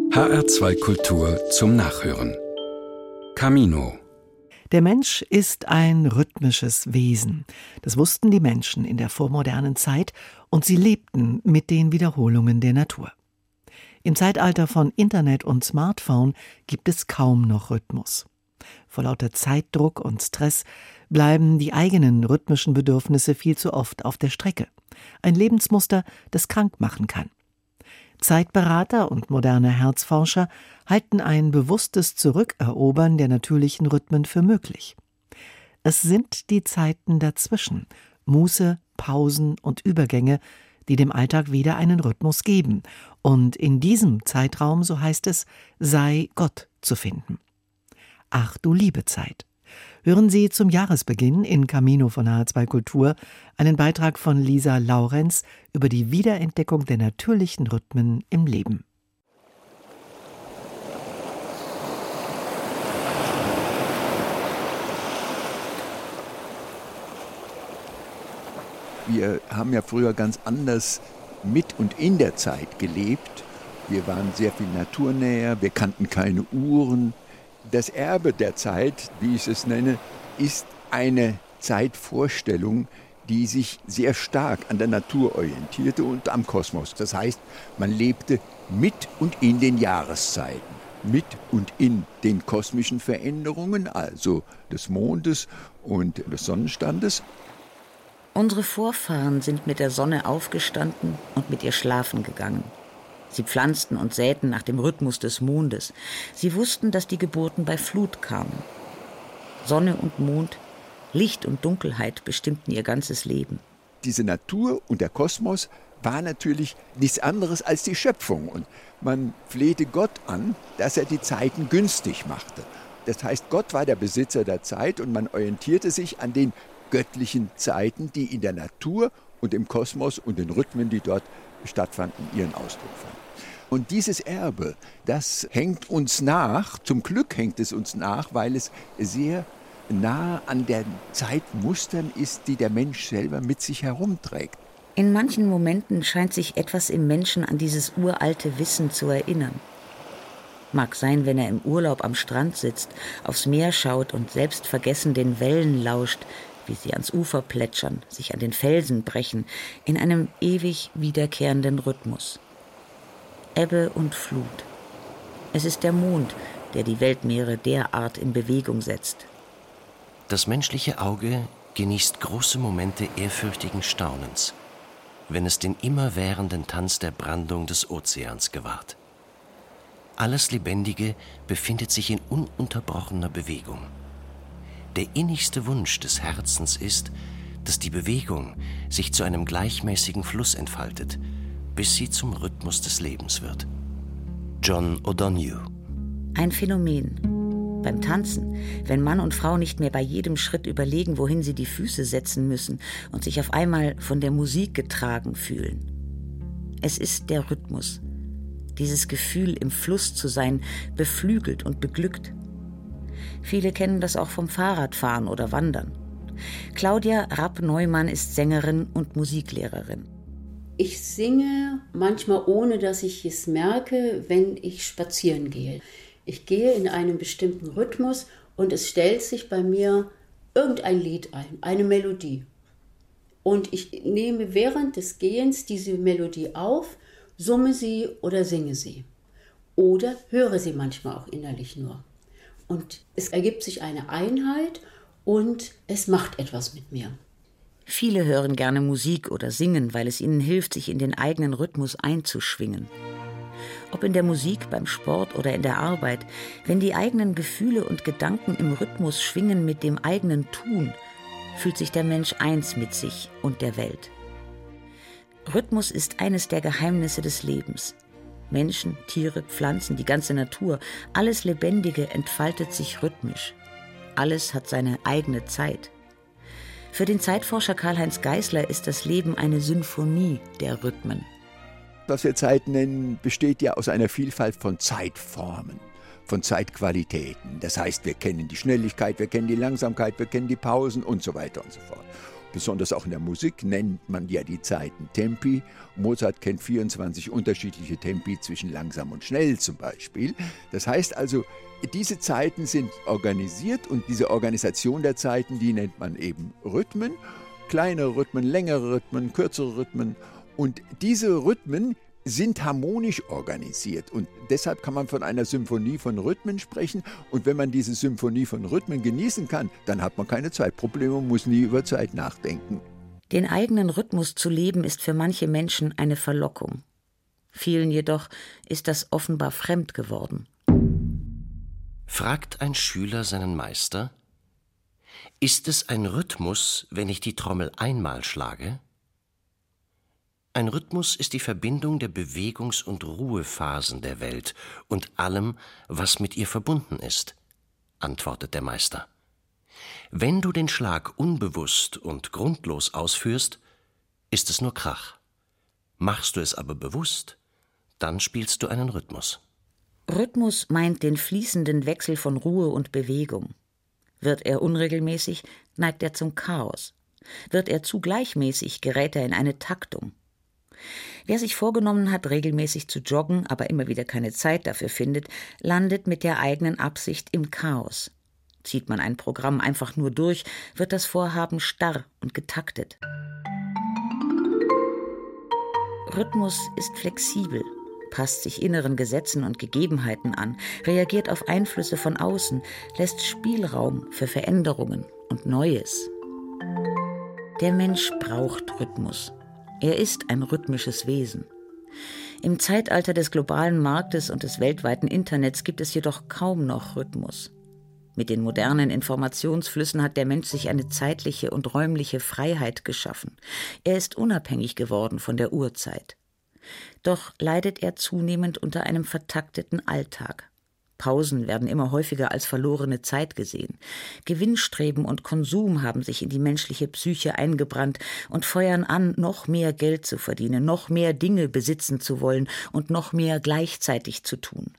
HR2 Kultur zum Nachhören. Camino. Der Mensch ist ein rhythmisches Wesen. Das wussten die Menschen in der vormodernen Zeit und sie lebten mit den Wiederholungen der Natur. Im Zeitalter von Internet und Smartphone gibt es kaum noch Rhythmus. Vor lauter Zeitdruck und Stress bleiben die eigenen rhythmischen Bedürfnisse viel zu oft auf der Strecke. Ein Lebensmuster, das krank machen kann. Zeitberater und moderne Herzforscher halten ein bewusstes Zurückerobern der natürlichen Rhythmen für möglich. Es sind die Zeiten dazwischen, Muße, Pausen und Übergänge, die dem Alltag wieder einen Rhythmus geben. Und in diesem Zeitraum, so heißt es, sei Gott zu finden. Ach du liebe Zeit. Hören Sie zum Jahresbeginn in Camino von HR2 Kultur einen Beitrag von Lisa Laurenz über die Wiederentdeckung der natürlichen Rhythmen im Leben. Wir haben ja früher ganz anders mit und in der Zeit gelebt. Wir waren sehr viel naturnäher, wir kannten keine Uhren. Das Erbe der Zeit, wie ich es nenne, ist eine Zeitvorstellung, die sich sehr stark an der Natur orientierte und am Kosmos. Das heißt, man lebte mit und in den Jahreszeiten, mit und in den kosmischen Veränderungen, also des Mondes und des Sonnenstandes. Unsere Vorfahren sind mit der Sonne aufgestanden und mit ihr schlafen gegangen. Sie pflanzten und säten nach dem Rhythmus des Mondes. Sie wussten, dass die Geburten bei Flut kamen. Sonne und Mond, Licht und Dunkelheit bestimmten ihr ganzes Leben. Diese Natur und der Kosmos war natürlich nichts anderes als die Schöpfung. Und man flehte Gott an, dass er die Zeiten günstig machte. Das heißt, Gott war der Besitzer der Zeit und man orientierte sich an den göttlichen Zeiten, die in der Natur und im Kosmos und den Rhythmen, die dort stattfanden, ihren Ausdruck fanden. Und dieses Erbe, das hängt uns nach, zum Glück hängt es uns nach, weil es sehr nah an den Zeitmustern ist, die der Mensch selber mit sich herumträgt. In manchen Momenten scheint sich etwas im Menschen an dieses uralte Wissen zu erinnern. Mag sein, wenn er im Urlaub am Strand sitzt, aufs Meer schaut und selbstvergessen den Wellen lauscht, wie sie ans Ufer plätschern, sich an den Felsen brechen, in einem ewig wiederkehrenden Rhythmus. Ebbe und Flut. Es ist der Mond, der die Weltmeere derart in Bewegung setzt. Das menschliche Auge genießt große Momente ehrfürchtigen Staunens, wenn es den immerwährenden Tanz der Brandung des Ozeans gewahrt. Alles Lebendige befindet sich in ununterbrochener Bewegung. Der innigste Wunsch des Herzens ist, dass die Bewegung sich zu einem gleichmäßigen Fluss entfaltet, bis sie zum Rhythmus des Lebens wird. John O'Donoghue. Ein Phänomen. Beim Tanzen, wenn Mann und Frau nicht mehr bei jedem Schritt überlegen, wohin sie die Füße setzen müssen und sich auf einmal von der Musik getragen fühlen. Es ist der Rhythmus. Dieses Gefühl, im Fluss zu sein, beflügelt und beglückt. Viele kennen das auch vom Fahrradfahren oder Wandern. Claudia Rapp-Neumann ist Sängerin und Musiklehrerin. Ich singe manchmal, ohne dass ich es merke, wenn ich spazieren gehe. Ich gehe in einen bestimmten Rhythmus und es stellt sich bei mir irgendein Lied ein, eine Melodie. Und ich nehme während des Gehens diese Melodie auf, summe sie oder singe sie. Oder höre sie manchmal auch innerlich nur. Und es ergibt sich eine Einheit und es macht etwas mit mir. Viele hören gerne Musik oder singen, weil es ihnen hilft, sich in den eigenen Rhythmus einzuschwingen. Ob in der Musik, beim Sport oder in der Arbeit, wenn die eigenen Gefühle und Gedanken im Rhythmus schwingen mit dem eigenen Tun, fühlt sich der Mensch eins mit sich und der Welt. Rhythmus ist eines der Geheimnisse des Lebens. Menschen, Tiere, Pflanzen, die ganze Natur, alles Lebendige entfaltet sich rhythmisch. Alles hat seine eigene Zeit. Für den Zeitforscher Karl-Heinz Geisler ist das Leben eine Symphonie der Rhythmen. Was wir Zeit nennen, besteht ja aus einer Vielfalt von Zeitformen, von Zeitqualitäten. Das heißt, wir kennen die Schnelligkeit, wir kennen die Langsamkeit, wir kennen die Pausen und so weiter und so fort. besonders auch in der Musik nennt man ja die Zeiten Tempi. Mozart kennt 24 unterschiedliche Tempi zwischen langsam und schnell zum Beispiel. Das heißt also, diese Zeiten sind organisiert und diese Organisation der Zeiten, die nennt man eben Rhythmen. Kleinere Rhythmen, längere Rhythmen, kürzere Rhythmen. Und diese Rhythmen sind harmonisch organisiert und deshalb kann man von einer Symphonie von Rhythmen sprechen und wenn man diese Symphonie von Rhythmen genießen kann, dann hat man keine Zeitprobleme und muss nie über Zeit nachdenken. Den eigenen Rhythmus zu leben ist für manche Menschen eine Verlockung. Vielen jedoch ist das offenbar fremd geworden. Fragt ein Schüler seinen Meister: Ist es ein Rhythmus, wenn ich die Trommel einmal schlage? Ein Rhythmus ist die Verbindung der Bewegungs- und Ruhephasen der Welt und allem, was mit ihr verbunden ist, antwortet der Meister. Wenn du den Schlag unbewusst und grundlos ausführst, ist es nur Krach. Machst du es aber bewusst, dann spielst du einen Rhythmus. Rhythmus meint den fließenden Wechsel von Ruhe und Bewegung. Wird er unregelmäßig, neigt er zum Chaos. Wird er zu gleichmäßig, gerät er in eine Taktung. Wer sich vorgenommen hat, regelmäßig zu joggen, aber immer wieder keine Zeit dafür findet, landet mit der eigenen Absicht im Chaos. Zieht man ein Programm einfach nur durch, wird das Vorhaben starr und getaktet. Rhythmus ist flexibel, passt sich inneren Gesetzen und Gegebenheiten an, reagiert auf Einflüsse von außen, lässt Spielraum für Veränderungen und Neues. Der Mensch braucht Rhythmus. Er ist ein rhythmisches Wesen. Im Zeitalter des globalen Marktes und des weltweiten Internets gibt es jedoch kaum noch Rhythmus. Mit den modernen Informationsflüssen hat der Mensch sich eine zeitliche und räumliche Freiheit geschaffen. Er ist unabhängig geworden von der Urzeit. Doch leidet er zunehmend unter einem vertakteten Alltag. Pausen werden immer häufiger als verlorene Zeit gesehen. Gewinnstreben und Konsum haben sich in die menschliche Psyche eingebrannt und feuern an, noch mehr Geld zu verdienen, noch mehr Dinge besitzen zu wollen und noch mehr gleichzeitig zu tun.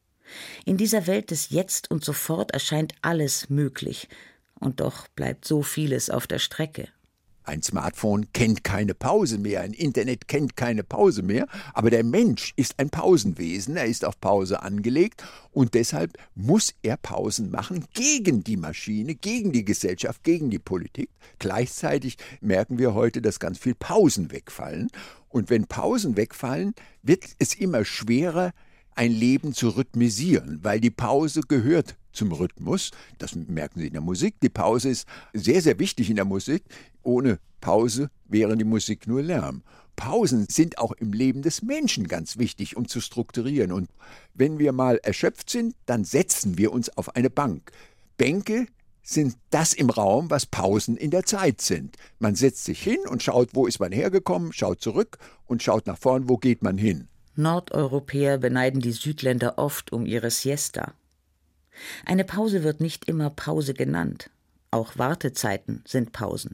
In dieser Welt des Jetzt und Sofort erscheint alles möglich, und doch bleibt so vieles auf der Strecke. Ein Smartphone kennt keine Pause mehr, ein Internet kennt keine Pause mehr, aber der Mensch ist ein Pausenwesen, er ist auf Pause angelegt und deshalb muss er Pausen machen gegen die Maschine, gegen die Gesellschaft, gegen die Politik. Gleichzeitig merken wir heute, dass ganz viel Pausen wegfallen und wenn Pausen wegfallen, wird es immer schwerer, ein Leben zu rhythmisieren, weil die Pause gehört zum Rhythmus. Das merken Sie in der Musik. Die Pause ist sehr, sehr wichtig in der Musik. Ohne Pause wäre die Musik nur Lärm. Pausen sind auch im Leben des Menschen ganz wichtig, um zu strukturieren. Und wenn wir mal erschöpft sind, dann setzen wir uns auf eine Bank. Bänke sind das im Raum, was Pausen in der Zeit sind. Man setzt sich hin und schaut, wo ist man hergekommen, schaut zurück und schaut nach vorn, wo geht man hin. Nordeuropäer beneiden die Südländer oft um ihre Siesta. Eine Pause wird nicht immer Pause genannt. Auch Wartezeiten sind Pausen.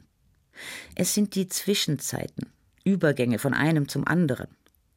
Es sind die Zwischenzeiten, Übergänge von einem zum anderen.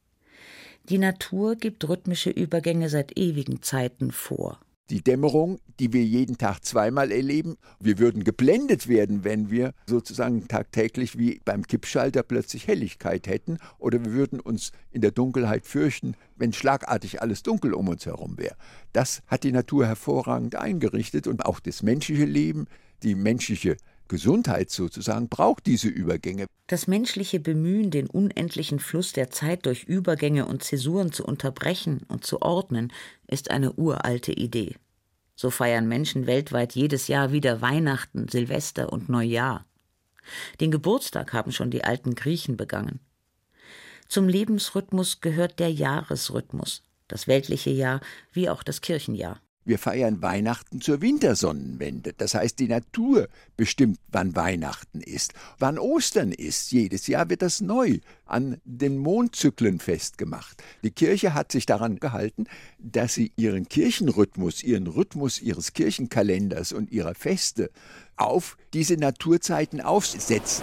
Die Natur gibt rhythmische Übergänge seit ewigen Zeiten vor. Die Dämmerung, die wir jeden Tag zweimal erleben, wir würden geblendet werden, wenn wir sozusagen tagtäglich wie beim Kippschalter plötzlich Helligkeit hätten oder wir würden uns in der Dunkelheit fürchten, wenn schlagartig alles dunkel um uns herum wäre. Das hat die Natur hervorragend eingerichtet und auch das menschliche Leben, die menschliche Gesundheit sozusagen braucht diese Übergänge. Das menschliche Bemühen, den unendlichen Fluss der Zeit durch Übergänge und Zäsuren zu unterbrechen und zu ordnen, ist eine uralte Idee. So feiern Menschen weltweit jedes Jahr wieder Weihnachten, Silvester und Neujahr. Den Geburtstag haben schon die alten Griechen begangen. Zum Lebensrhythmus gehört der Jahresrhythmus, das weltliche Jahr wie auch das Kirchenjahr. Wir feiern Weihnachten zur Wintersonnenwende. Das heißt, die Natur bestimmt, wann Weihnachten ist, wann Ostern ist. Jedes Jahr wird das neu an den Mondzyklen festgemacht. Die Kirche hat sich daran gehalten, dass sie ihren Kirchenrhythmus, ihren Rhythmus ihres Kirchenkalenders und ihrer Feste auf diese Naturzeiten aufsetzt.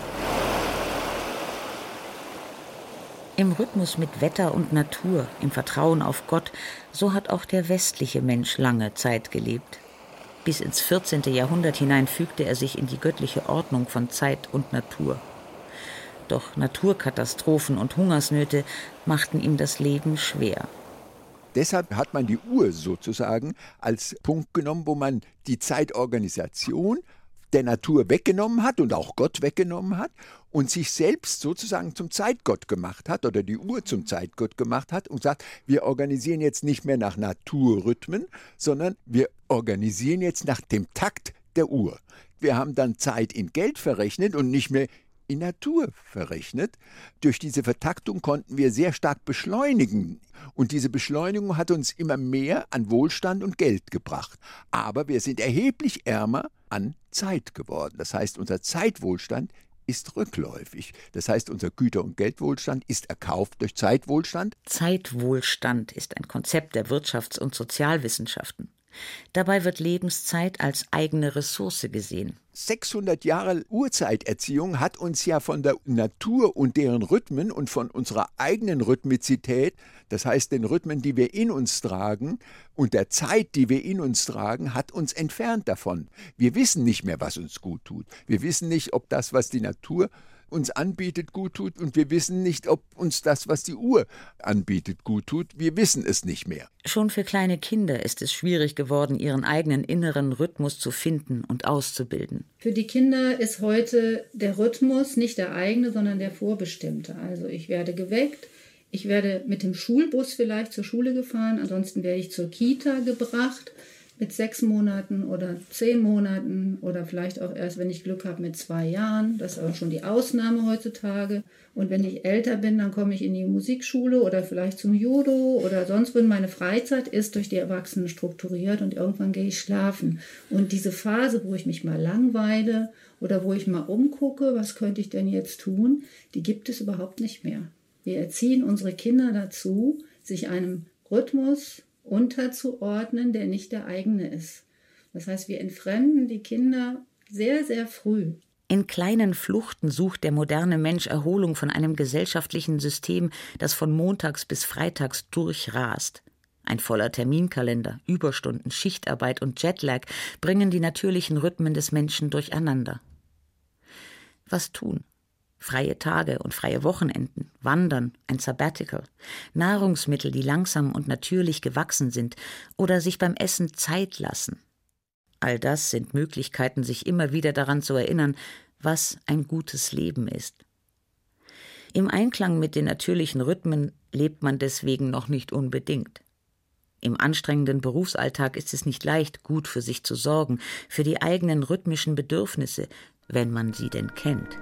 Im Rhythmus mit Wetter und Natur, im Vertrauen auf Gott, so hat auch der westliche Mensch lange Zeit gelebt. Bis ins 14. Jahrhundert hinein fügte er sich in die göttliche Ordnung von Zeit und Natur. Doch Naturkatastrophen und Hungersnöte machten ihm das Leben schwer. Deshalb hat man die Uhr sozusagen als Punkt genommen, wo man die Zeitorganisation der Natur weggenommen hat und auch Gott weggenommen hat und sich selbst sozusagen zum Zeitgott gemacht hat oder die Uhr zum Zeitgott gemacht hat und sagt, wir organisieren jetzt nicht mehr nach Naturrhythmen, sondern wir organisieren jetzt nach dem Takt der Uhr. Wir haben dann Zeit in Geld verrechnet und nicht mehr in Natur verrechnet. Durch diese Vertaktung konnten wir sehr stark beschleunigen. Und diese Beschleunigung hat uns immer mehr an Wohlstand und Geld gebracht. Aber wir sind erheblich ärmer an Zeit geworden. Das heißt, unser Zeitwohlstand ist rückläufig. Das heißt, unser Güter- und Geldwohlstand ist erkauft durch Zeitwohlstand. Zeitwohlstand ist ein Konzept der Wirtschafts- und Sozialwissenschaften. Dabei wird Lebenszeit als eigene Ressource gesehen. 600 Jahre Urzeiterziehung hat uns ja von der Natur und deren Rhythmen und von unserer eigenen Rhythmizität, das heißt den Rhythmen, die wir in uns tragen und der Zeit, die wir in uns tragen, hat uns entfernt davon. Wir wissen nicht mehr, was uns gut tut. Wir wissen nicht, ob das, was die Natur uns anbietet, gut tut, und wir wissen nicht, ob uns das, was die Uhr anbietet, gut tut. Wir wissen es nicht mehr. Schon für kleine Kinder ist es schwierig geworden, ihren eigenen inneren Rhythmus zu finden und auszubilden. Für die Kinder ist heute der Rhythmus nicht der eigene, sondern der vorbestimmte. Also ich werde geweckt, ich werde mit dem Schulbus vielleicht zur Schule gefahren, ansonsten werde ich zur Kita gebracht mit 6 Monaten oder 10 Monaten oder vielleicht auch erst, wenn ich Glück habe, mit 2 Jahren. Das ist aber schon die Ausnahme heutzutage. Und wenn ich älter bin, dann komme ich in die Musikschule oder vielleicht zum Judo oder sonst wo. Meine Freizeit ist durch die Erwachsenen strukturiert und irgendwann gehe ich schlafen. Und diese Phase, wo ich mich mal langweile oder wo ich mal umgucke, was könnte ich denn jetzt tun, die gibt es überhaupt nicht mehr. Wir erziehen unsere Kinder dazu, sich einem Rhythmus unterzuordnen, der nicht der eigene ist. Das heißt, wir entfremden die Kinder sehr, sehr früh. In kleinen Fluchten sucht der moderne Mensch Erholung von einem gesellschaftlichen System, das von montags bis freitags durchrast. Ein voller Terminkalender, Überstunden, Schichtarbeit und Jetlag bringen die natürlichen Rhythmen des Menschen durcheinander. Was tun? Freie Tage und freie Wochenenden, Wandern, ein Sabbatical, Nahrungsmittel, die langsam und natürlich gewachsen sind oder sich beim Essen Zeit lassen. All das sind Möglichkeiten, sich immer wieder daran zu erinnern, was ein gutes Leben ist. Im Einklang mit den natürlichen Rhythmen lebt man deswegen noch nicht unbedingt. Im anstrengenden Berufsalltag ist es nicht leicht, gut für sich zu sorgen, für die eigenen rhythmischen Bedürfnisse, wenn man sie denn kennt.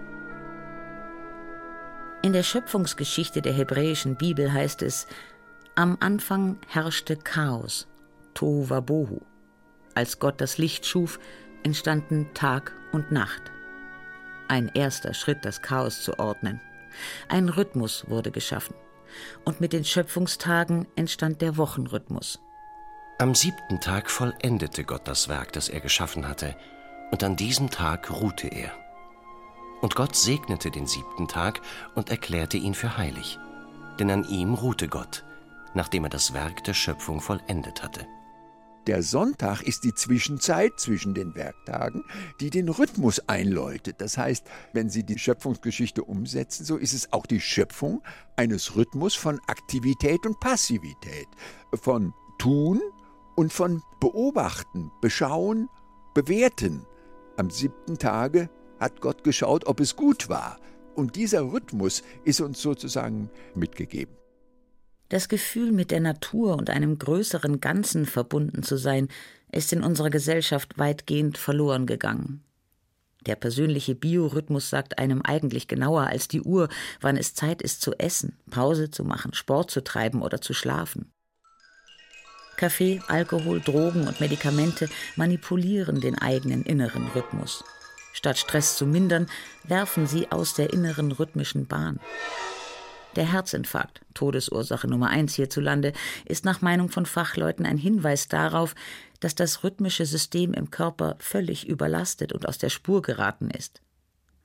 In der Schöpfungsgeschichte der hebräischen Bibel heißt es: Am Anfang herrschte Chaos, Tohu Wabohu. Als Gott das Licht schuf, entstanden Tag und Nacht. Ein erster Schritt, das Chaos zu ordnen. Ein Rhythmus wurde geschaffen. Und mit den Schöpfungstagen entstand der Wochenrhythmus. Am 7. Tag vollendete Gott das Werk, das er geschaffen hatte, und an diesem Tag ruhte er. Und Gott segnete den 7. Tag und erklärte ihn für heilig. Denn an ihm ruhte Gott, nachdem er das Werk der Schöpfung vollendet hatte. Der Sonntag ist die Zwischenzeit zwischen den Werktagen, die den Rhythmus einläutet. Das heißt, wenn Sie die Schöpfungsgeschichte umsetzen, so ist es auch die Schöpfung eines Rhythmus von Aktivität und Passivität, von Tun und von Beobachten, Beschauen, Bewerten. Am 7. Tage hat Gott geschaut, ob es gut war. Und dieser Rhythmus ist uns sozusagen mitgegeben. Das Gefühl, mit der Natur und einem größeren Ganzen verbunden zu sein, ist in unserer Gesellschaft weitgehend verloren gegangen. Der persönliche Biorhythmus sagt einem eigentlich genauer als die Uhr, wann es Zeit ist zu essen, Pause zu machen, Sport zu treiben oder zu schlafen. Kaffee, Alkohol, Drogen und Medikamente manipulieren den eigenen inneren Rhythmus. Statt Stress zu mindern, werfen sie aus der inneren rhythmischen Bahn. Der Herzinfarkt, Todesursache Nummer 1 hierzulande, ist nach Meinung von Fachleuten ein Hinweis darauf, dass das rhythmische System im Körper völlig überlastet und aus der Spur geraten ist.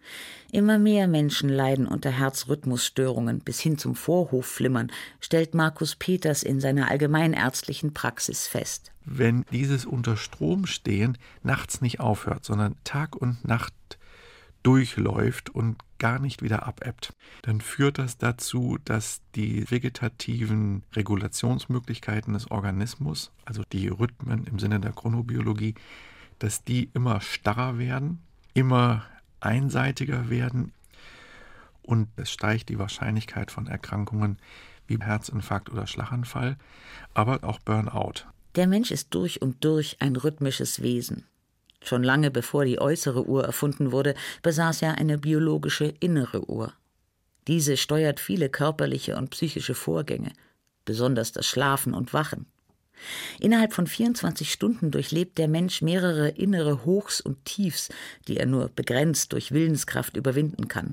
Immer mehr Menschen leiden unter Herzrhythmusstörungen bis hin zum Vorhofflimmern, stellt Markus Peters in seiner allgemeinärztlichen Praxis fest. Wenn dieses unter Strom stehen nachts nicht aufhört, sondern Tag und Nacht durchläuft und gar nicht wieder abebbt, dann führt das dazu, dass die vegetativen Regulationsmöglichkeiten des Organismus, also die Rhythmen im Sinne der Chronobiologie, dass die immer starrer werden, immer einseitiger werden und es steigt die Wahrscheinlichkeit von Erkrankungen wie Herzinfarkt oder Schlaganfall, aber auch Burnout. Der Mensch ist durch und durch ein rhythmisches Wesen. Schon lange bevor die äußere Uhr erfunden wurde, besaß er eine biologische innere Uhr. Diese steuert viele körperliche und psychische Vorgänge, besonders das Schlafen und Wachen. Innerhalb von 24 Stunden durchlebt der Mensch mehrere innere Hochs und Tiefs, die er nur begrenzt durch Willenskraft überwinden kann.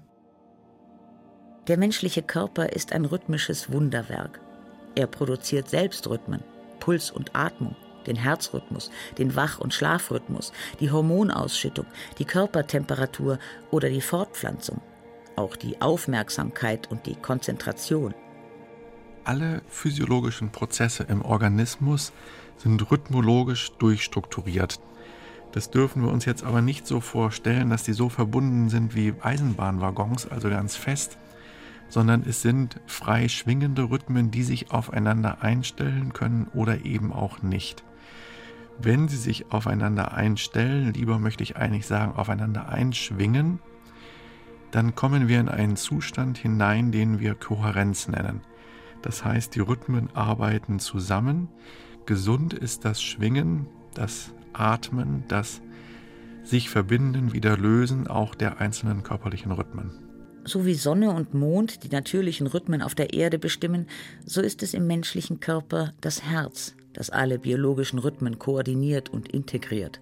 Der menschliche Körper ist ein rhythmisches Wunderwerk. Er produziert selbst Rhythmen, Puls und Atmung, den Herzrhythmus, den Wach- und Schlafrhythmus, die Hormonausschüttung, die Körpertemperatur oder die Fortpflanzung, auch die Aufmerksamkeit und die Konzentration. Alle physiologischen Prozesse im Organismus sind rhythmologisch durchstrukturiert. Das dürfen wir uns jetzt aber nicht so vorstellen, dass die so verbunden sind wie Eisenbahnwaggons, also ganz fest, sondern es sind frei schwingende Rhythmen, die sich aufeinander einstellen können oder eben auch nicht. Wenn sie sich aufeinander einstellen, lieber möchte ich eigentlich sagen, aufeinander einschwingen, dann kommen wir in einen Zustand hinein, den wir Kohärenz nennen. Das heißt, die Rhythmen arbeiten zusammen. Gesund ist das Schwingen, das Atmen, das sich verbinden, wieder lösen auch der einzelnen körperlichen Rhythmen. So wie Sonne und Mond die natürlichen Rhythmen auf der Erde bestimmen, so ist es im menschlichen Körper das Herz, das alle biologischen Rhythmen koordiniert und integriert.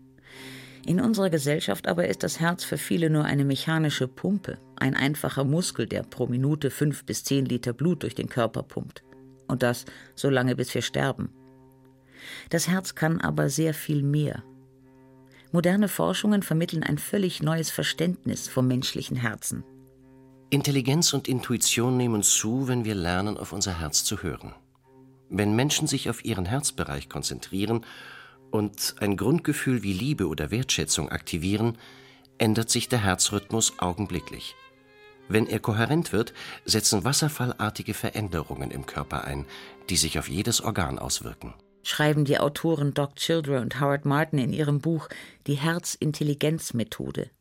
In unserer Gesellschaft aber ist das Herz für viele nur eine mechanische Pumpe, ein einfacher Muskel, der pro Minute 5 bis 10 Liter Blut durch den Körper pumpt. Und das so lange, bis wir sterben. Das Herz kann aber sehr viel mehr. Moderne Forschungen vermitteln ein völlig neues Verständnis vom menschlichen Herzen. Intelligenz und Intuition nehmen zu, wenn wir lernen, auf unser Herz zu hören. Wenn Menschen sich auf ihren Herzbereich konzentrieren und ein Grundgefühl wie Liebe oder Wertschätzung aktivieren, ändert sich der Herzrhythmus augenblicklich. Wenn er kohärent wird, setzen wasserfallartige Veränderungen im Körper ein, die sich auf jedes Organ auswirken. Schreiben die Autoren Doc Childre und Howard Martin in ihrem Buch Die Herzintelligenzmethode.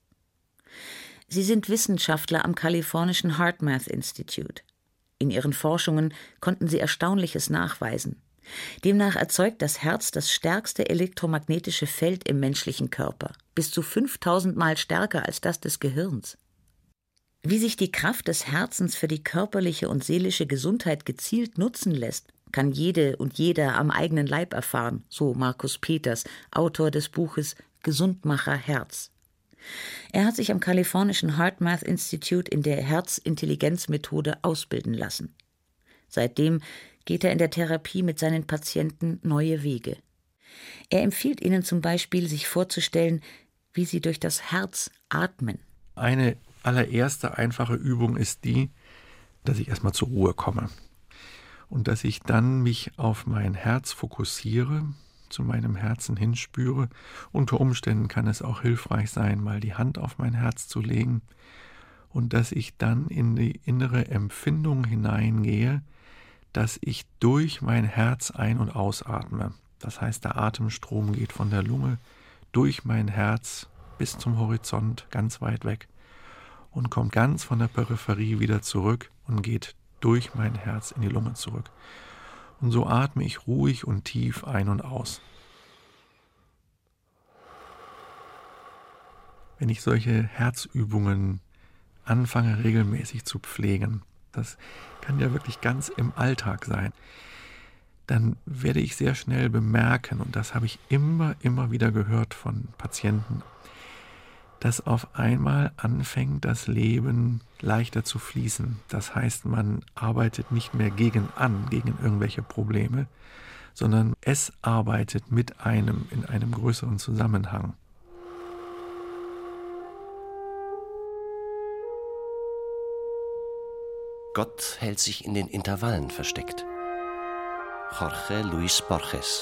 Sie sind Wissenschaftler am kalifornischen HeartMath Institute. In ihren Forschungen konnten sie Erstaunliches nachweisen. Demnach erzeugt das Herz das stärkste elektromagnetische Feld im menschlichen Körper, bis zu 5000 Mal stärker als das des Gehirns. Wie sich die Kraft des Herzens für die körperliche und seelische Gesundheit gezielt nutzen lässt, kann jede und jeder am eigenen Leib erfahren, so Markus Peters, Autor des Buches Gesundmacher Herz. Er hat sich am kalifornischen HeartMath Institute in der Herzintelligenzmethode ausbilden lassen. Seitdem geht er in der Therapie mit seinen Patienten neue Wege. Er empfiehlt ihnen zum Beispiel, sich vorzustellen, wie sie durch das Herz atmen. Eine allererste einfache Übung ist die, dass ich erstmal zur Ruhe komme und dass ich dann mich auf mein Herz fokussiere, zu meinem Herzen hinspüre. Unter Umständen kann es auch hilfreich sein, mal die Hand auf mein Herz zu legen und dass ich dann in die innere Empfindung hineingehe, dass ich durch mein Herz ein- und ausatme. Das heißt, der Atemstrom geht von der Lunge durch mein Herz bis zum Horizont, ganz weit weg, und kommt ganz von der Peripherie wieder zurück und geht durch mein Herz in die Lunge zurück. Und so atme ich ruhig und tief ein und aus. Wenn ich solche Herzübungen anfange regelmäßig zu pflegen, das kann ja wirklich ganz im Alltag sein, dann werde ich sehr schnell bemerken, und das habe ich immer wieder gehört von Patienten, dass auf einmal anfängt, das Leben leichter zu fließen. Das heißt, man arbeitet nicht mehr gegen irgendwelche Probleme, sondern es arbeitet mit einem in einem größeren Zusammenhang. Gott hält sich in den Intervallen versteckt. Jorge Luis Borges.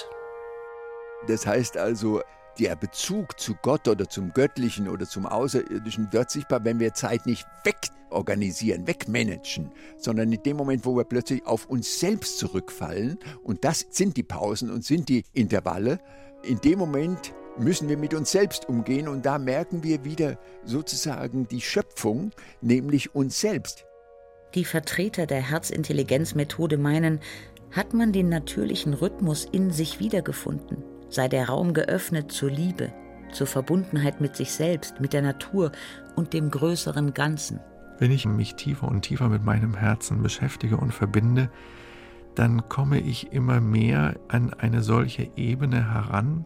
Das heißt also, der Bezug zu Gott oder zum Göttlichen oder zum Außerirdischen wird sichtbar, wenn wir Zeit nicht wegorganisieren, wegmanagen, sondern in dem Moment, wo wir plötzlich auf uns selbst zurückfallen, und das sind die Pausen und sind die Intervalle, in dem Moment müssen wir mit uns selbst umgehen und da merken wir wieder sozusagen die Schöpfung, nämlich uns selbst. Die Vertreter der Herzintelligenzmethode meinen, hat man den natürlichen Rhythmus in sich wiedergefunden, sei der Raum geöffnet zur Liebe, zur Verbundenheit mit sich selbst, mit der Natur und dem größeren Ganzen. Wenn ich mich tiefer und tiefer mit meinem Herzen beschäftige und verbinde, dann komme ich immer mehr an eine solche Ebene heran,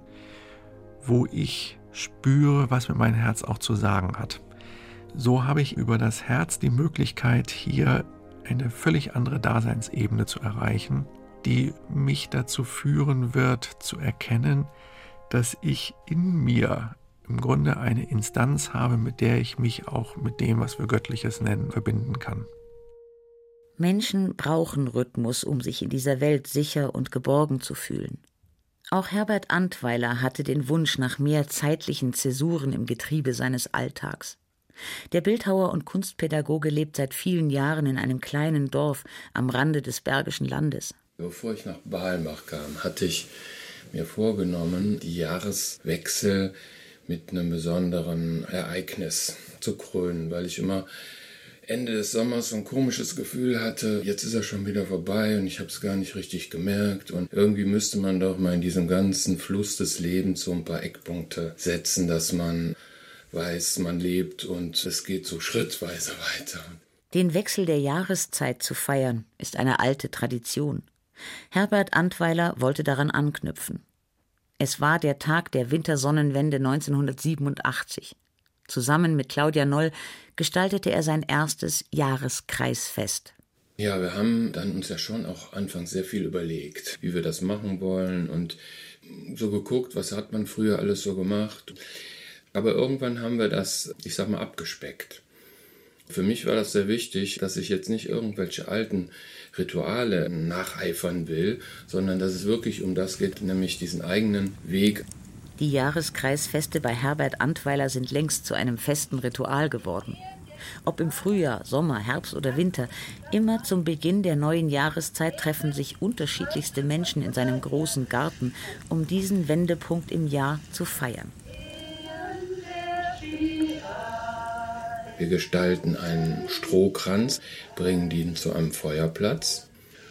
wo ich spüre, was mir mein Herz auch zu sagen hat. So habe ich über das Herz die Möglichkeit, hier eine völlig andere Daseinsebene zu erreichen, die mich dazu führen wird, zu erkennen, dass ich in mir im Grunde eine Instanz habe, mit der ich mich auch mit dem, was wir Göttliches nennen, verbinden kann. Menschen brauchen Rhythmus, um sich in dieser Welt sicher und geborgen zu fühlen. Auch Herbert Antweiler hatte den Wunsch nach mehr zeitlichen Zäsuren im Getriebe seines Alltags. Der Bildhauer und Kunstpädagoge lebt seit vielen Jahren in einem kleinen Dorf am Rande des Bergischen Landes. Bevor ich nach Balmach kam, hatte ich mir vorgenommen, die Jahreswechsel mit einem besonderen Ereignis zu krönen, weil ich immer Ende des Sommers so ein komisches Gefühl hatte, jetzt ist er schon wieder vorbei und ich habe es gar nicht richtig gemerkt und irgendwie müsste man doch mal in diesem ganzen Fluss des Lebens so ein paar Eckpunkte setzen, dass man weiß, man lebt und es geht so schrittweise weiter. Den Wechsel der Jahreszeit zu feiern, ist eine alte Tradition. Herbert Antweiler wollte daran anknüpfen. Es war der Tag der Wintersonnenwende 1987. Zusammen mit Claudia Noll gestaltete er sein erstes Jahreskreisfest. Ja, wir haben dann uns ja schon auch anfangs sehr viel überlegt, wie wir das machen wollen und so geguckt, was hat man früher alles so gemacht. Aber irgendwann haben wir das, ich sag mal, abgespeckt. Für mich war das sehr wichtig, dass ich jetzt nicht irgendwelche alten Rituale nacheifern will, sondern dass es wirklich um das geht, nämlich diesen eigenen Weg. Die Jahreskreisfeste bei Herbert Antweiler sind längst zu einem festen Ritual geworden. Ob im Frühjahr, Sommer, Herbst oder Winter, immer zum Beginn der neuen Jahreszeit treffen sich unterschiedlichste Menschen in seinem großen Garten, um diesen Wendepunkt im Jahr zu feiern. Wir gestalten einen Strohkranz, bringen den zu einem Feuerplatz,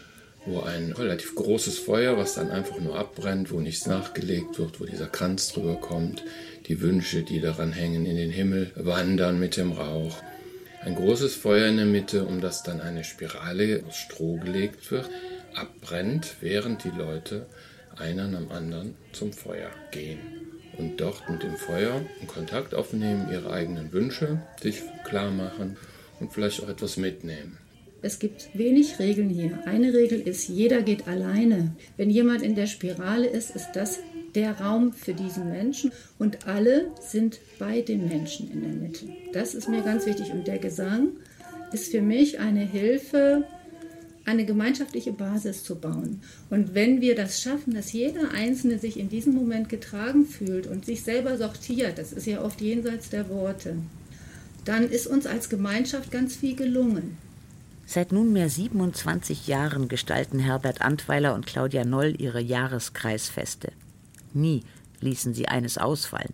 wo ein relativ großes Feuer, was dann einfach nur abbrennt, wo nichts nachgelegt wird, wo dieser Kranz drüber kommt, die Wünsche, die daran hängen, in den Himmel wandern mit dem Rauch. Ein großes Feuer in der Mitte, um das dann eine Spirale aus Stroh gelegt wird, abbrennt, während die Leute einer nach dem anderen zum Feuer gehen. Und dort mit dem Feuer in Kontakt aufnehmen, ihre eigenen Wünsche sich klar machen und vielleicht auch etwas mitnehmen. Es gibt wenig Regeln hier. Eine Regel ist, jeder geht alleine. Wenn jemand in der Spirale ist, ist das der Raum für diesen Menschen und alle sind bei dem Menschen in der Mitte. Das ist mir ganz wichtig und der Gesang ist für mich eine Hilfe, eine gemeinschaftliche Basis zu bauen. Und wenn wir das schaffen, dass jeder Einzelne sich in diesem Moment getragen fühlt und sich selber sortiert, das ist ja oft jenseits der Worte, dann ist uns als Gemeinschaft ganz viel gelungen. Seit nunmehr 27 Jahren gestalten Herbert Antweiler und Claudia Noll ihre Jahreskreisfeste. Nie ließen sie eines ausfallen.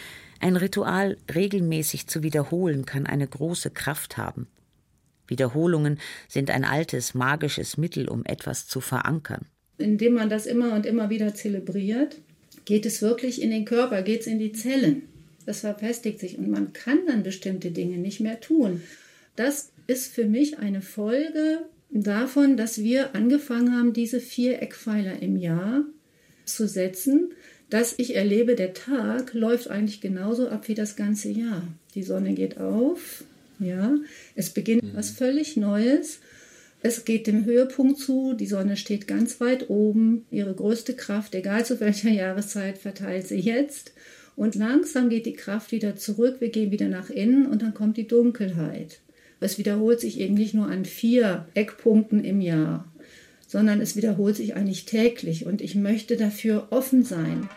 Ein Ritual regelmäßig zu wiederholen kann eine große Kraft haben. Wiederholungen sind ein altes, magisches Mittel, um etwas zu verankern. Indem man das immer und immer wieder zelebriert, geht es wirklich in den Körper, geht es in die Zellen. Das verfestigt sich und man kann dann bestimmte Dinge nicht mehr tun. Das ist für mich eine Folge davon, dass wir angefangen haben, diese 4 Eckpfeiler im Jahr zu setzen, dass ich erlebe, der Tag läuft eigentlich genauso ab wie das ganze Jahr. Die Sonne geht auf, ja, es beginnt was völlig Neues. Es geht dem Höhepunkt zu, die Sonne steht ganz weit oben, ihre größte Kraft, egal zu welcher Jahreszeit, verteilt sie jetzt. Und langsam geht die Kraft wieder zurück, wir gehen wieder nach innen und dann kommt die Dunkelheit. Es wiederholt sich eben nicht nur an 4 Eckpunkten im Jahr, sondern es wiederholt sich eigentlich täglich und ich möchte dafür offen sein.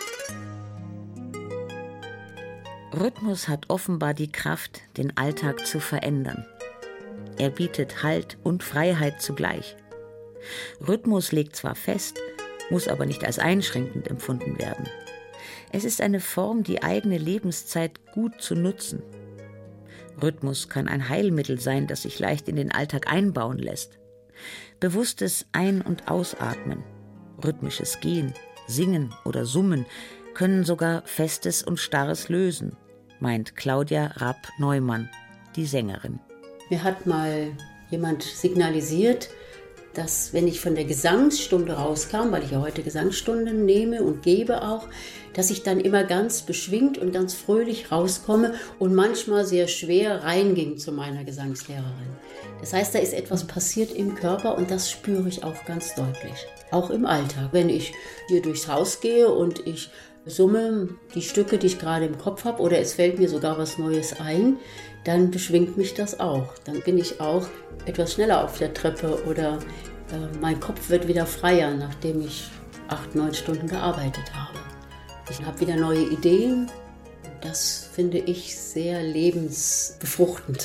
Rhythmus hat offenbar die Kraft, den Alltag zu verändern. Er bietet Halt und Freiheit zugleich. Rhythmus legt zwar fest, muss aber nicht als einschränkend empfunden werden. Es ist eine Form, die eigene Lebenszeit gut zu nutzen. Rhythmus kann ein Heilmittel sein, das sich leicht in den Alltag einbauen lässt. Bewusstes Ein- und Ausatmen, rhythmisches Gehen, Singen oder Summen können sogar Festes und Starres lösen, meint Claudia Rapp-Neumann, die Sängerin. Mir hat mal jemand signalisiert, dass wenn ich von der Gesangsstunde rauskam, weil ich ja heute Gesangsstunden nehme und gebe auch, dass ich dann immer ganz beschwingt und ganz fröhlich rauskomme und manchmal sehr schwer reinging zu meiner Gesangslehrerin. Das heißt, da ist etwas passiert im Körper und das spüre ich auch ganz deutlich. Auch im Alltag. Wenn ich hier durchs Haus gehe und ich summe die Stücke, die ich gerade im Kopf habe, oder es fällt mir sogar was Neues ein, dann beschwingt mich das auch. Dann bin ich auch etwas schneller auf der Treppe oder mein Kopf wird wieder freier, nachdem ich 8-9 Stunden gearbeitet habe. Ich habe wieder neue Ideen. Das finde ich sehr lebensbefruchtend.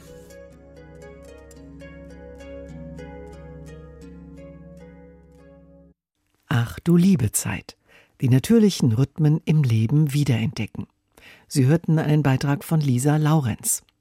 Ach du liebe Zeit. Die natürlichen Rhythmen im Leben wiederentdecken. Sie hörten einen Beitrag von Lisa Laurenz.